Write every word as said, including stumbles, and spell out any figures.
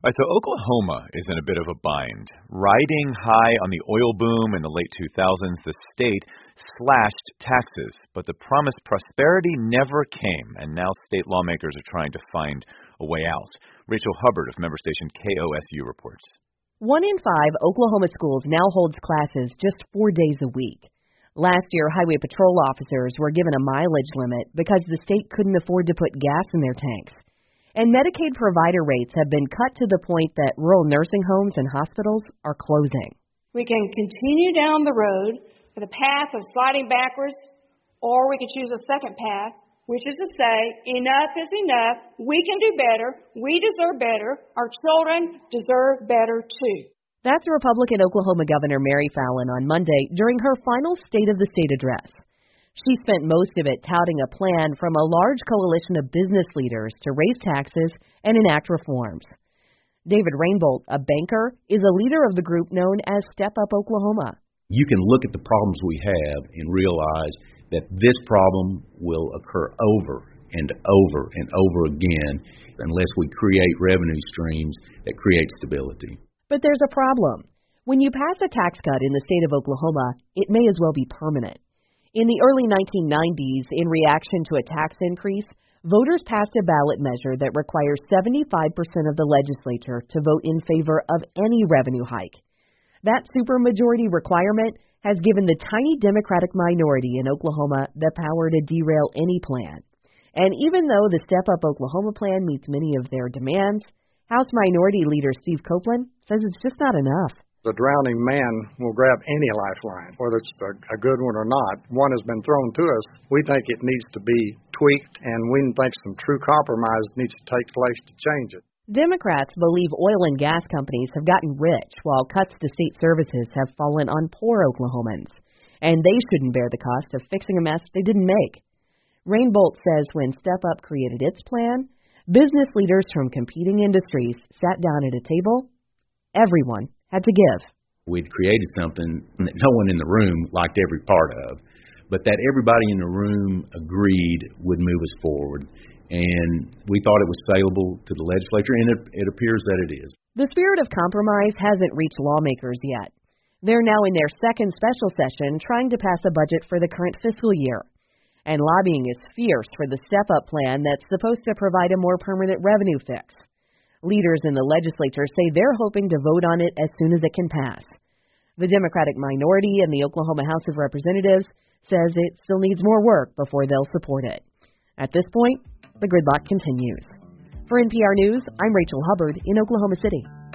All right, so Oklahoma is in a bit of a bind. Riding high on the oil boom in the late two thousands, the state slashed taxes, but the promised prosperity never came, and now state lawmakers are trying to find a way out. Rachel Hubbard of member station K O S U reports. One in five Oklahoma schools now holds classes just four days a week. Last year, highway patrol officers were given a mileage limit because the state couldn't afford to put gas in their tanks. And Medicaid provider rates have been cut to the point that rural nursing homes and hospitals are closing. We can continue down the road with a path of sliding backwards, or we can choose a second path, which is to say, enough is enough, we can do better, we deserve better, our children deserve better too. That's Republican Oklahoma Governor Mary Fallin on Monday during her final State of the State address. She spent most of it touting a plan from a large coalition of business leaders to raise taxes and enact reforms. David Rainbolt, a banker, is a leader of the group known as Step Up Oklahoma. You can look at the problems we have and realize that this problem will occur over and over and over again unless we create revenue streams that create stability. But there's a problem. When you pass a tax cut in the state of Oklahoma, it may as well be permanent. In the early nineteen nineties, in reaction to a tax increase, voters passed a ballot measure that requires seventy-five percent of the legislature to vote in favor of any revenue hike. That supermajority requirement has given the tiny Democratic minority in Oklahoma the power to derail any plan. And even though the Step Up Oklahoma plan meets many of their demands, House Minority Leader Steve Copeland says it's just not enough. The drowning man will grab any lifeline, whether it's a, a good one or not. One has been thrown to us. We think it needs to be tweaked, and we think some true compromise needs to take place to change it. Democrats believe oil and gas companies have gotten rich, while cuts to state services have fallen on poor Oklahomans. And they shouldn't bear the cost of fixing a mess they didn't make. Rainbolt says when Step Up created its plan, business leaders from competing industries sat down at a table. Everyone had to give. We'd created something that no one in the room liked every part of, but that everybody in the room agreed would move us forward. And we thought it was saleable to the legislature, and it, it appears that it is. The spirit of compromise hasn't reached lawmakers yet. They're now in their second special session trying to pass a budget for the current fiscal year. And lobbying is fierce for the Step Up plan that's supposed to provide a more permanent revenue fix. Leaders in the legislature say they're hoping to vote on it as soon as it can pass. The Democratic minority in the Oklahoma House of Representatives says it still needs more work before they'll support it. At this point, the gridlock continues. For N P R News, I'm Rachel Hubbard in Oklahoma City.